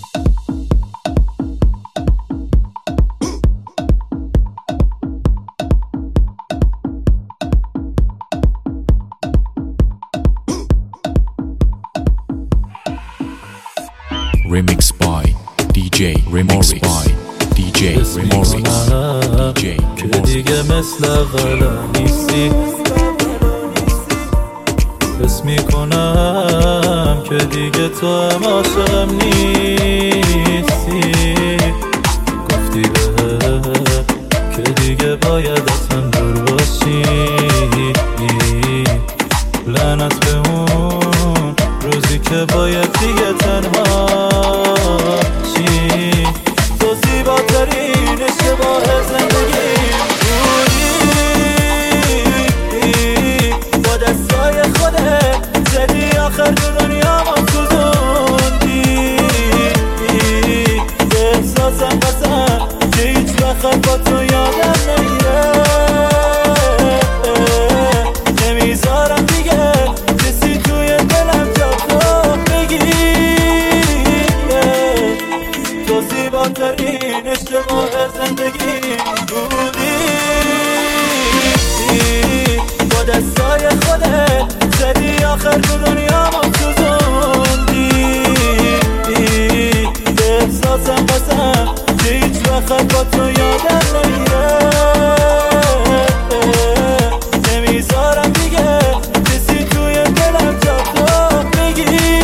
Remix by DJ Remix by DJ Remix DJ که دیگه مثل قبلا نیستی. حس میکنم که دیگه تو هم عاشقم نیستی. گفتی بهت که دیگه باید از هم دور باشی. لعنت به اون روزی که باید دیگه تنها چی. تو زیباترین اشتباه زندگی بودی. با دستای خودت زدی آخر دنیا ما سوزوندی. به احساسم قسم که هیچ وقت با تو یادم نمیره. نمیذارم دیگه کسی توی دلم جا تو بگیره. تو زیباترین اشتباه زندگی بودی. با دستای خودت زدی آخر دنیا ما سوزوندی. به احساسم قسم که هیچ وقت با تو یادم نمیره. نمیذارم دیگه کسی توی دلم جا تو بگیره.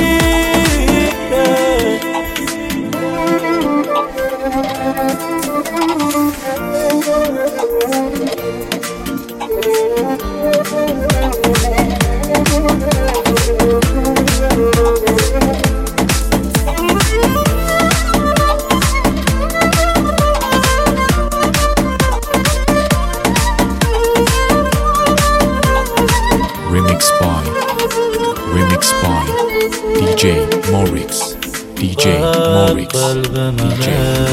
Remix by DJ Morix DJ Morix DJ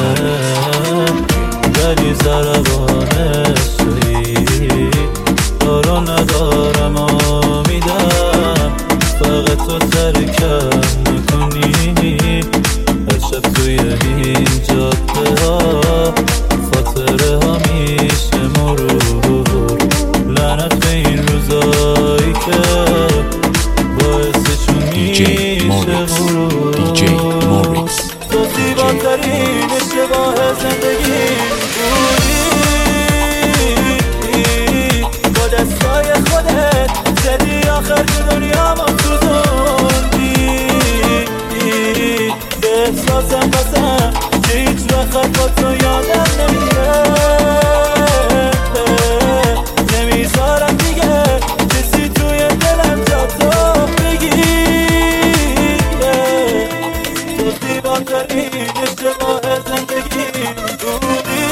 ولی ضربانش تویی. دارو ندارم امیدم فقط تو ترکم نکنی. هر شب توی این جاده ها خاطره ها میشه مرور. لعنت به این روزایی که باعث چون میشه غرور. DJ Morix تو زیباترین اشتباه زندگی بودی. با دستای خودت زدی آخر دنیا ما سوزوندی. به احساسم قسم که هیچ وقت با تو یادم نمیره. نمیذارم دیگه کسی توی دلم جا تو بگیره. تو زیباترین اشتباه زندگی بودی.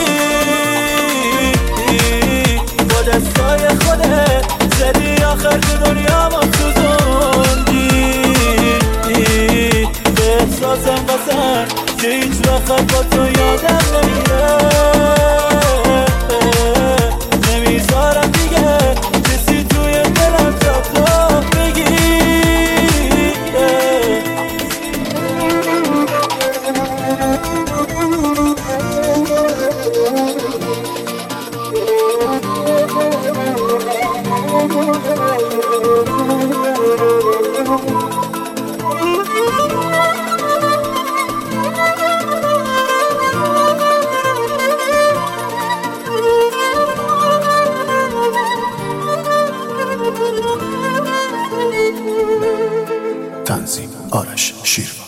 با دستای خودت زدی آخر دنیا ما سوزوندی. به احساسم قسم که هیچ وقت با تو یادم نمیره. نمیذارم دیگه کسی توی دلم جا تو بگیره. تنظیم آرش شیر.